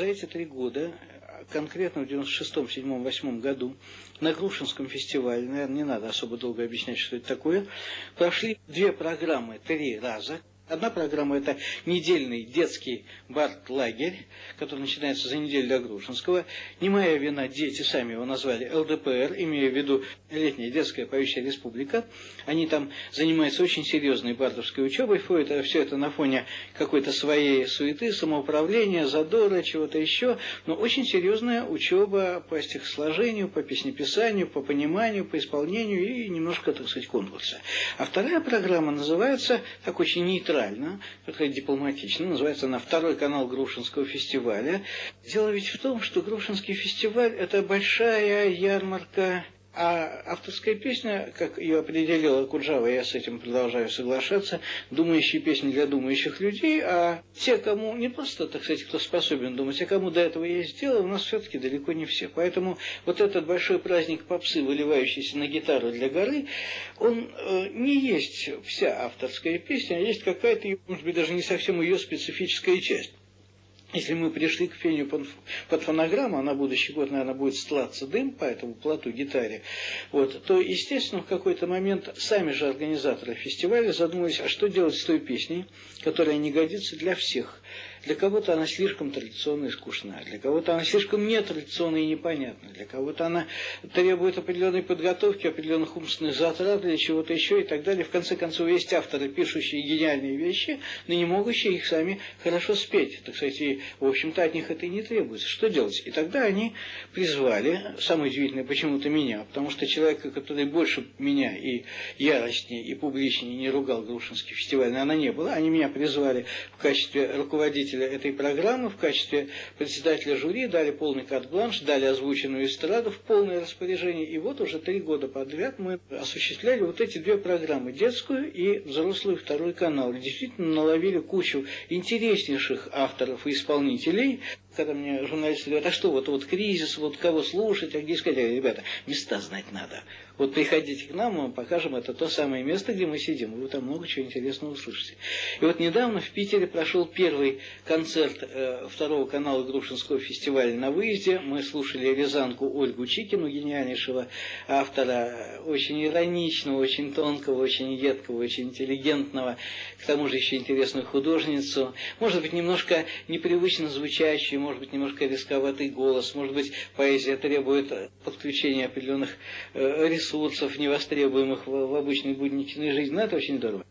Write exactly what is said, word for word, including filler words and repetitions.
за эти три года, конкретно в девяносто шестом, седьмом, восьмом году, на Грушинском фестивале, наверное, не надо особо долго объяснять, что это такое, прошли две программы три раза. Одна программа – это недельный детский бард-лагерь, который начинается за неделю до Грушинского. Не моя вина, дети сами его назвали эл дэ пэ эр, имея в виду летняя детская поющая республика. Они там занимаются очень серьезной бардовской учебой. Все это на фоне какой-то своей суеты, самоуправления, задора, чего-то еще. Но очень серьезная учеба по стихосложению, по песнеписанию, по пониманию, по исполнению и немножко, так сказать, конкурса. А вторая программа называется, так очень нейтрально, как дипломатично, называется она «Второй канал Грушинского фестиваля». Дело ведь в том, что Грушинский фестиваль – это большая ярмарка, а авторская песня, как ее определила Куджава, я с этим продолжаю соглашаться, думающие песни для думающих людей, а те, кому не просто, так сказать, кто способен думать, а кому до этого есть дело, у нас все-таки далеко не все. Поэтому вот этот большой праздник попсы, выливающийся на гитару для горы, он э, не есть вся авторская песня, а есть какая-то, может быть, даже не совсем ее специфическая часть. Если мы пришли к пению под фонограмму, а на будущий год, наверное, будет стлаться дым по этому плату гитаре, вот, то, естественно, в какой-то момент сами же организаторы фестиваля задумались, а что делать с той песней, которая не годится для всех. Для кого-то она слишком традиционная и скучная, для кого-то она слишком нетрадиционная и непонятная, для кого-то она требует определенной подготовки, определенных умственных затрат для чего-то еще и так далее. В конце концов, есть авторы, пишущие гениальные вещи, но не могущие их сами хорошо спеть. Так сказать, и, в общем-то, от них это и не требуется. Что делать? И тогда они призвали, самое удивительное, почему-то меня, потому что человека, который больше меня и яростнее, и публичнее не ругал Грушинский фестиваль, она не была, они меня призвали в качестве руководителя этой программы, в качестве председателя жюри, дали полный карт-бланш, дали озвученную эстраду в полное распоряжение. И вот уже три года подряд мы осуществляли вот эти две программы, детскую и взрослую второй канал. И действительно наловили кучу интереснейших авторов и исполнителей. Когда мне журналисты говорят, а что, вот, вот кризис, вот кого слушать, а где искать? Я говорю, ребята, места знать надо. Вот приходите к нам, мы вам покажем, это то самое место, где мы сидим, и вы там много чего интересного услышите. И вот недавно в Питере прошел первый концерт э, второго канала Грушинского фестиваля на выезде. Мы слушали рязанку Ольгу Чикину, гениальнейшего автора, очень ироничного, очень тонкого, очень едкого, очень интеллигентного, к тому же еще интересную художницу. Может быть, немножко непривычно звучащую, может быть, немножко рисковатый голос, может быть, поэзия требует подключения определенных э, ресурсов, невостребуемых в, в обычной будничной жизни. Но это очень здорово.